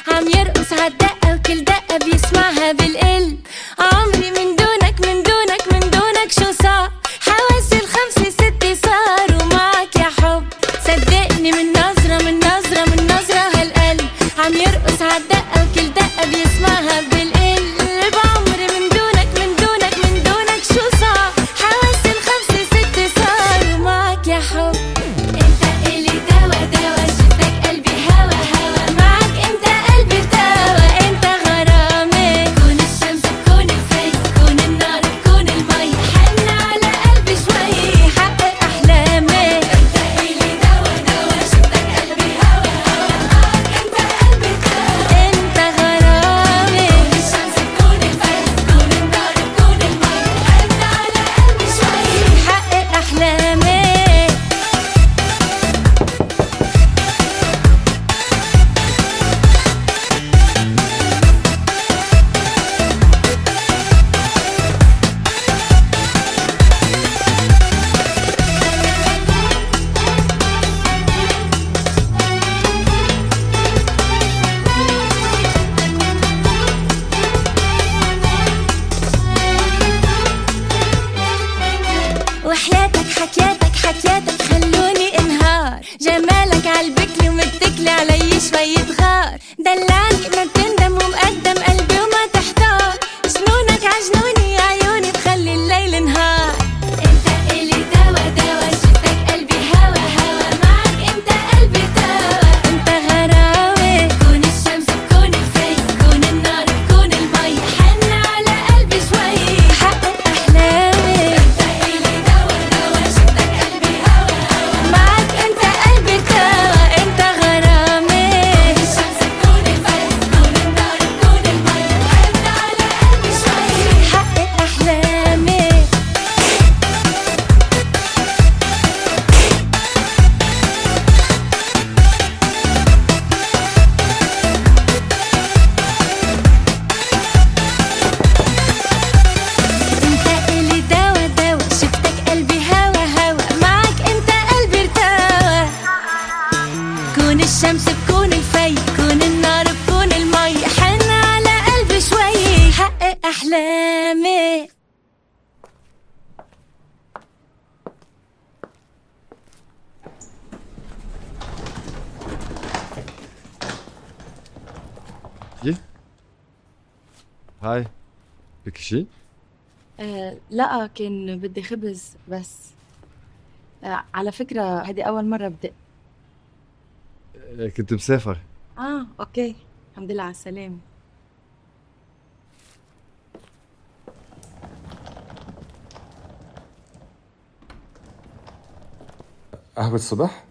عم يرقص عالدقة وكل دقة بيسمعها بالقلب. عمري من دونك من دونك من دونك شو صار، حواسي الخمسة ستة صاروا معك يا حب. صدقني من نظرة من نظرة من نظرة هالقلب عم يرقص عالدقة وكل دقة بيسمعها بالقلب. عمري من دونك من دونك من دونك شو صار، حواسي الخمسة ستة صاروا معك يا حب. انت الي دوا دوا شفتك قلبي هوا هوا، معك انت قلبي ارتوى. انت غرامي كون الشمس كون الفي كون النار كون المي، حن على قلبي شوي حقق احلامي. انت الي دوا دوا شفتك قلبي هوا هوا، معك انت قلبي ارتوى. انت غرامي كون الشمس كون الفي كون النار كون المي، حن على قلبي شوي حقق احلامي. وحياتك حكياتك حكياتك خلوني انهار، جمالك عالبكلي ومتكلي علي شوية غار. دلعني ما بتندم ومقدم قلبي وما تحتار، جنونك عجنوني عيوني بخلي الليل نهار. انت الي دوا دوا شفتك قلبي هوا هوا، معك انت قلبي ارتوى. انت غراوي كون الشمس كون الفي كون النار كون المي، حن على قلبي شوي حقق احلامي. انت الي دوا دوا شفتك قلبي هوا هوا، معك انت قلبي ارتوى. انت غرامي كون الشمس كون الفي كون النار كون المي، حن على قلبي شوي حقق احلامي. انت الي دوا دوا شفتك قلبي هوا هوا، معك انت قلبي ارتوى. كون الشمس بكون الفي كون النار بكون المي، حن على قلبي شوي حقق احلامي. جي هاي، بدك شي؟ لا، كان بدي خبز بس. على فكرة هذه أول مرة بدق. كنت مسافر. أوكي، الحمد لله على السلامة. قهوة الصبح؟